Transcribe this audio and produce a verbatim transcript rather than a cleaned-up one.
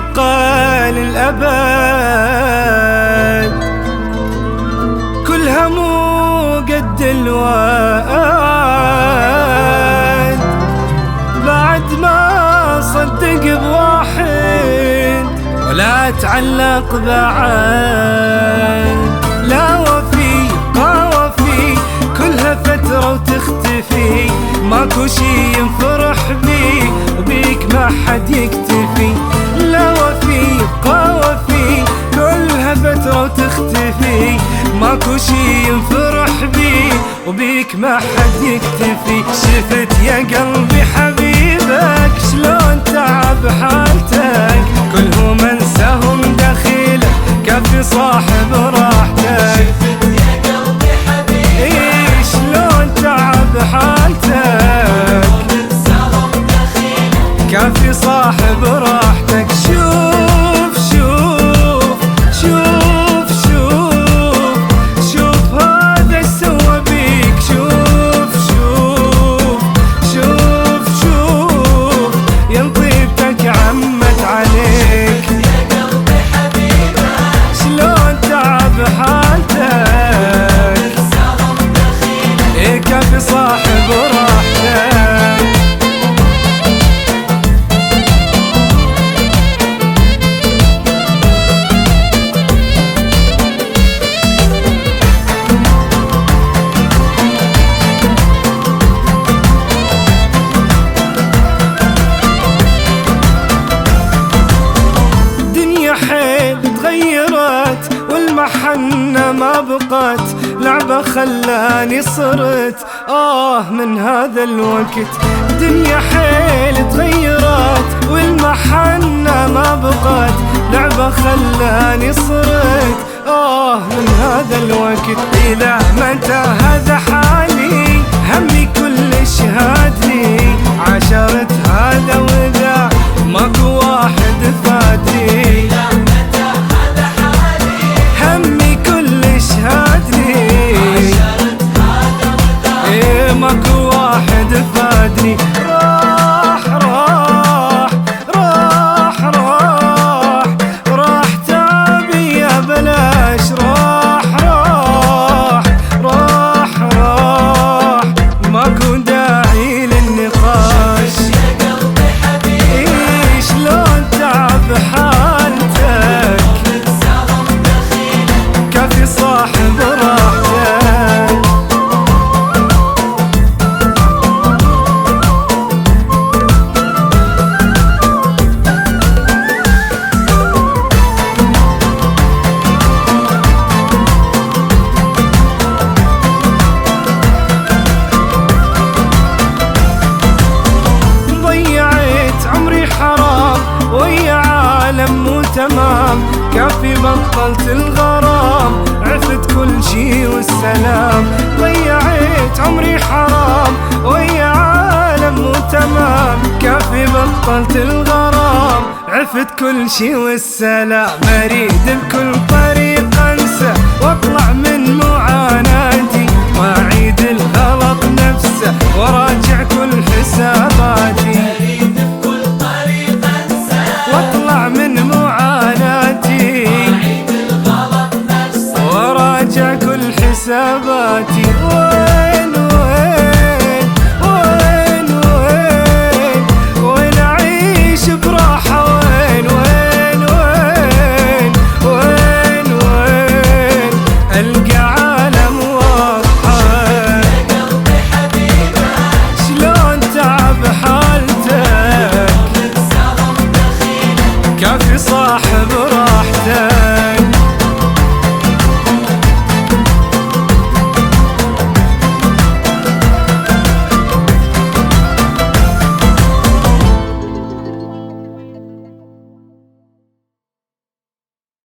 يبقى للأبد، كلها مو قد الوعد. بعد ما صدق بواحد ولا تعلق بعد، لا وفي قوافي كلها فترة وتختفي، ماكو شي ينفرح بيه وبيك ما حد يكتفي. لا وفي قوافي كلها فترة وتختفي، ماكو شي ينفرح بيه وبيك ما حد يكتفي. شفت يا قلبي حبيبك شلون تعب حالتك، كلهم انساهم دخيلك كفي صاحب راحتك. شفت يا قلبي حبيبك إيه شلون تعب حالتك، كلهم انساهم دخيلك كفي صاحب راحتك. شوف شوف شوف شوف شوف هذا ايش سوى بيك. شوف شوف شوف شوف يا طيبتك عمت عليك. يا قلبي حبيبك شلون تعب حالتك، انساهم دخيلك إيه كفي صاحب راحتك. تغيرت والمحنة ما بقت، لعبة خلاني صرت آه من هذا الوقت. دنيا حيل تغيرت والمحنة ما بقت، لعبة خلاني صرت آه من هذا الوقت. إلى متى هذا حالي همي كل شهادي، عشرت هذا وذا ماكو واحد فادي. همي كل شهادني إيه ماكو واحد فادني. راح راح راح راح راح تعبي يا بلاش. راح راح راح راح ماكو داعي للنقاش. يا قلبي حبيبك إيه شلون تعب حالتك، انساهم دخيلك كفي صاحب راحتك. ضيعت عمري حرام ويا عالم مو تمام، كافي بطلت الغرام عفت كل شي والسلام. ضيعت عمري حرام ويا عالم مو تمام، كافي بطلت الغرام عفت كل شي والسلام. اريد بكل طريق انسى واطلع من معاناتي، واعيد الغلط نفسه وراجع كل حساباتي. اريد بكل طريق انسى واطلع من معاناتي، اعيد الغلط نفسه وراجع كل حساباتي.